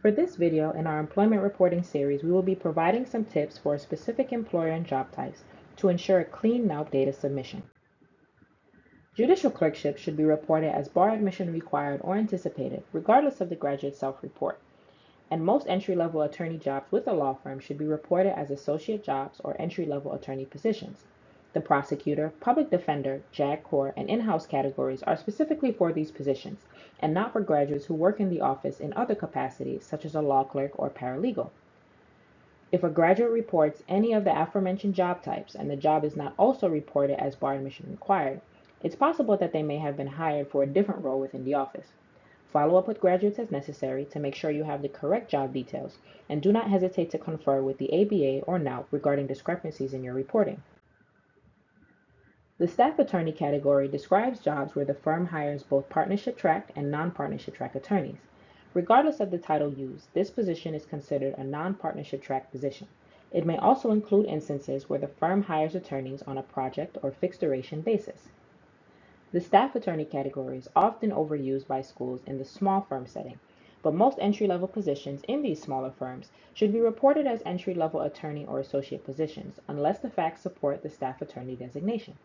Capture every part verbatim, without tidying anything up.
For this video in our employment reporting series, we will be providing some tips for a specific employer and job types to ensure a clean N A U P data submission. Judicial clerkships should be reported as bar admission required or anticipated, regardless of the graduate self-report. And most entry-level attorney jobs with a law firm should be reported as associate jobs or entry-level attorney positions. The prosecutor, public defender, JAG Corps, and in-house categories are specifically for these positions, and not for graduates who work in the office in other capacities, such as a law clerk or paralegal. If a graduate reports any of the aforementioned job types and the job is not also reported as bar admission required, it's possible that they may have been hired for a different role within the office. Follow up with graduates as necessary to make sure you have the correct job details, and do not hesitate to confer with the A B A or N A U P regarding discrepancies in your reporting. The staff attorney category describes jobs where the firm hires both partnership track and non-partnership track attorneys. Regardless of the title used, this position is considered a non-partnership track position. It may also include instances where the firm hires attorneys on a project or fixed duration basis. The staff attorney category is often overused by schools in the small firm setting, but most entry-level positions in these smaller firms should be reported as entry-level attorney or associate positions, unless the facts support the staff attorney designation.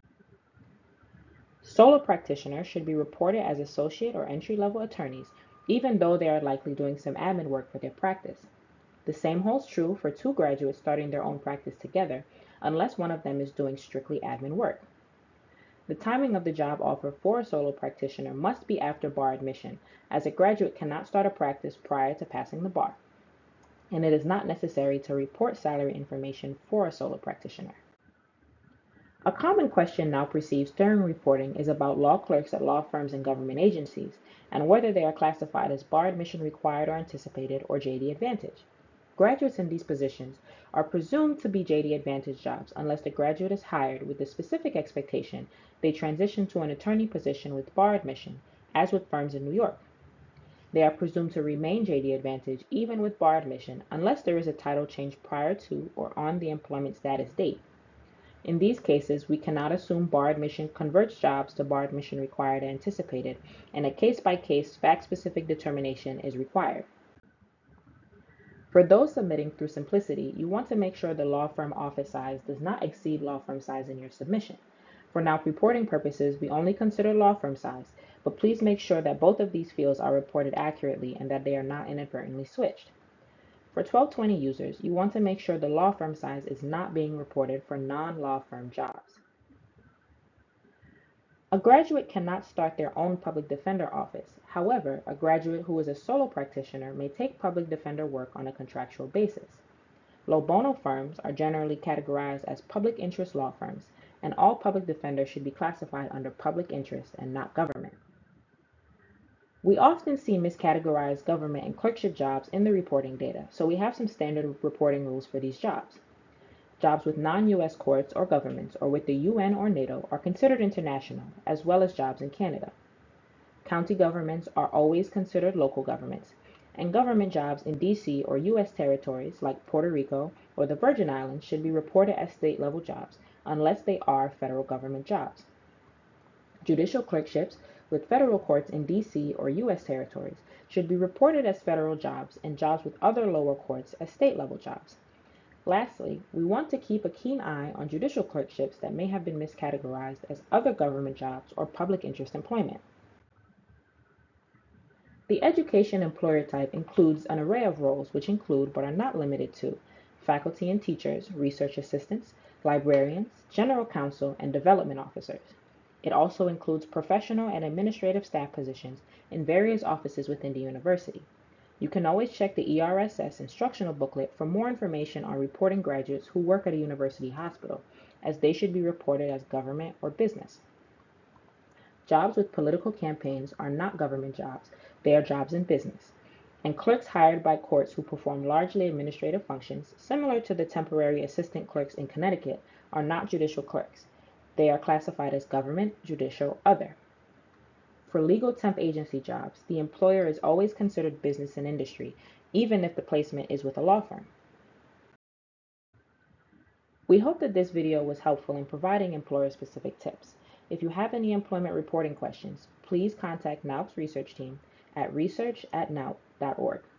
Solo practitioners should be reported as associate or entry-level attorneys, even though they are likely doing some admin work for their practice. The same holds true for two graduates starting their own practice together, unless one of them is doing strictly admin work. The timing of the job offer for a solo practitioner must be after bar admission, as a graduate cannot start a practice prior to passing the bar, and it is not necessary to report salary information for a solo practitioner. A common question N A U P receives during reporting is about law clerks at law firms and government agencies, and whether they are classified as bar admission required or anticipated, or J D Advantage. Graduates in these positions are presumed to be J D Advantage jobs unless the graduate is hired with the specific expectation they transition to an attorney position with bar admission, as with firms in New York. They are presumed to remain J D Advantage even with bar admission unless there is a title change prior to or on the employment status date. In these cases, we cannot assume bar admission converts jobs to bar admission required and anticipated, and a case-by-case, fact-specific determination is required. For those submitting through Simplicity, you want to make sure the law firm office size does not exceed law firm size in your submission. For N A U P reporting purposes, we only consider law firm size, but please make sure that both of these fields are reported accurately and that they are not inadvertently switched. For twelve twenty users, you want to make sure the law firm size is not being reported for non-law firm jobs. A graduate cannot start their own public defender office. However, a graduate who is a solo practitioner may take public defender work on a contractual basis. Low bono firms are generally categorized as public interest law firms, and all public defenders should be classified under public interest and not government. We often see miscategorized government and clerkship jobs in the reporting data, so we have some standard reporting rules for these jobs. Jobs with non-U S courts or governments or with the U N or NATO are considered international, as well as jobs in Canada. County governments are always considered local governments, and government jobs in D C or U S territories like Puerto Rico or the Virgin Islands should be reported as state-level jobs, unless they are federal government jobs. Judicial clerkships with federal courts in D C or U S territories should be reported as federal jobs, and jobs with other lower courts as state-level jobs. Lastly, we want to keep a keen eye on judicial clerkships that may have been miscategorized as other government jobs or public interest employment. The education employer type includes an array of roles which include, but are not limited to, faculty and teachers, research assistants, librarians, general counsel, and development officers. It also includes professional and administrative staff positions in various offices within the university. You can always check the E R S S instructional booklet for more information on reporting graduates who work at a university hospital, as they should be reported as government or business. Jobs with political campaigns are not government jobs, they are jobs in business. And clerks hired by courts who perform largely administrative functions, similar to the temporary assistant clerks in Connecticut, are not judicial clerks. They are classified as government, judicial, other. For legal temp agency jobs, the employer is always considered business and industry, even if the placement is with a law firm. We hope that this video was helpful in providing employer-specific tips. If you have any employment reporting questions, please contact N A U P's research team at research at N A U P dot org.